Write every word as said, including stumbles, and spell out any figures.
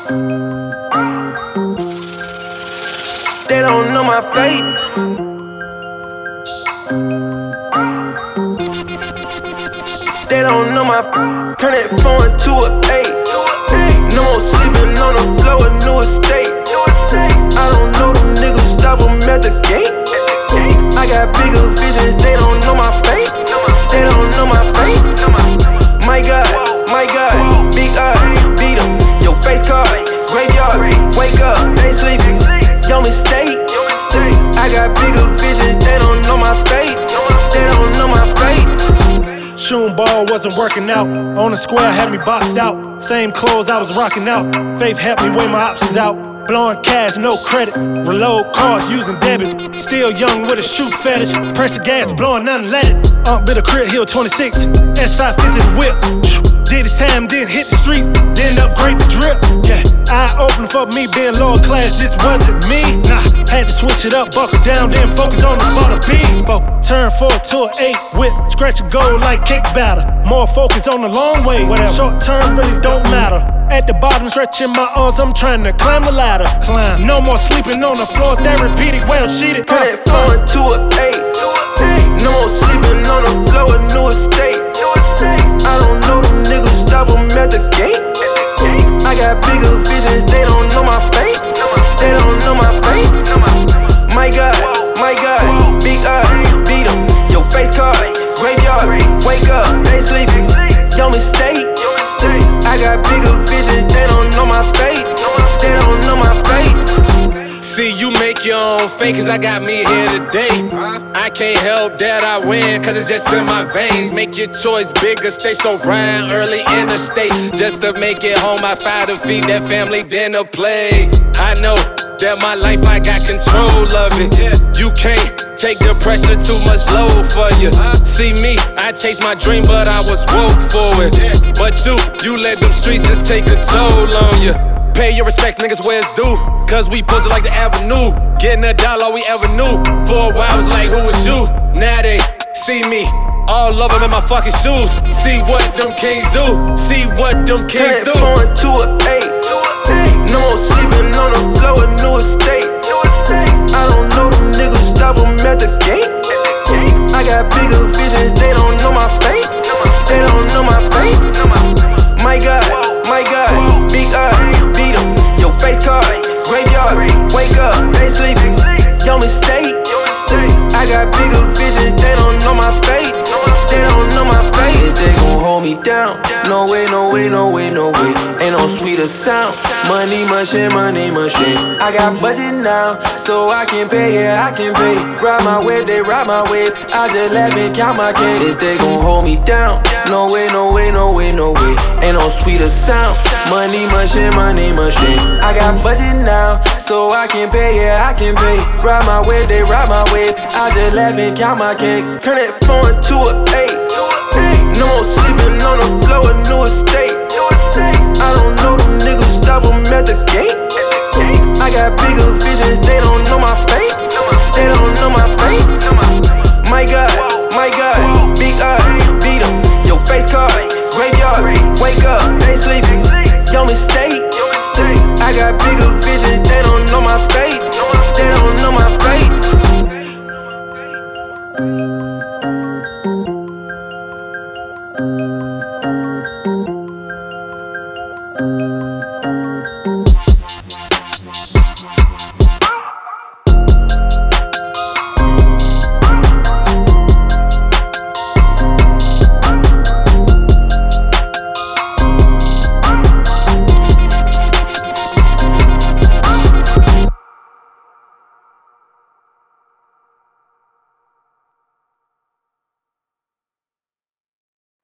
They don't know my fate. They don't know my. Turn that four into a eight. No more sleeping on the floor, a new estate. I don't know them niggas, stop them at the gate. I got bigger visions, they don't know my fate. They don't know my fate. My God, my God, big eyes, beat 'em. Your face card, graveyard, wake up, ain't sleeping. Your mistake. I got bigger visions, they don't know my fate. They don't know my fate. Shooting ball wasn't working out. On the square had me boxed out. Same clothes I was rocking out. Faith helped me weigh my options out. Blowing cash, no credit. Reload cars using debit. Still young with a shoe fetish. Press the gas, blowing nothing, let it. Ump bit a crit, hill twenty-six. S five fifty the whip. Did his time, then hit the streets. Then upgrade the drip. Yeah, eye open for me being lower class. Just wasn't me. Nah, had to switch it up, buckle down, then focus on the butter beat. Bo, turn four to an eight. Whip, scratch and go like cake batter. More focus on the long way. Whatever. Short term really don't matter. At the bottom, stretching my arms, I'm trying to climb the ladder. Climb. No more sleeping on the floor, therapeutic, well sheeted. Turn that four into an eight. No more sleeping on the floor, a new estate. I don't know them niggas, stop them at the gate. I got bigger visions, they don't know my fate. They don't know my fate. My God, my God, big eyes, beat 'em. Your face card, graveyard, wake up, ain't sleeping. Your mistake. I got bigger visions, they don't know my fate. They don't know my fate. See, you make your own fate, cause I got me here today. I can't help that I win, cause it's just in my veins. Make your choice bigger, stay so round early in the state. Just to make it home, I fight to feed that family dinner plate. I know that my life, I got control of it. You can't take the pressure, too much load for you. See me, I chased my dream, but I was woke for it. But you, you let them streets just take a toll on you. Pay your respects, niggas, where it's due. Cause we posted like the avenue. Getting a dollar, all we ever knew. For a while, it was like, who was you? Now they see me. All of them in my fucking shoes. See what them kings do. See what them kings do. Turn that four into an eight. No more sleeping on the floor, a new estate. I don't know them niggas, stop them at the gate. I got bigger visions, they don't know my fate. They don't know my fate. My God, my God, big eyes, beat 'em. Your face card, graveyard, wake up, ain't sleeping. Your mistake. I got bigger visions, they don't know my fate. They don't know my fate. They gon' hold me down. No way, no way, no way, no way. Ain't no sweeter sound. Money machine, money machine. I got budget now, so I can pay, yeah, I can pay. Ride my wave, they ride my wave. I just laugh and count my cash. They gon' hold me down. No way, no way, no way, no way. Ain't no sweeter sound. Money machine, money machine. I got budget now, so I can pay, yeah, I can pay. Ride my wave, they ride my wave. I just laugh and count my cake. Turn that four into an eight. No more sleeping on the floor, a new estate. I don't know them niggas, stop them at the gate. I got bigger visions, they don't know my fate. They don't know my fate. My God, my God, big eyes, beat 'em. Your face card, graveyard, wake up, ain't sleeping. Your mistake. I got bigger visions, they don't know my fate. They don't know my fate. Thank you.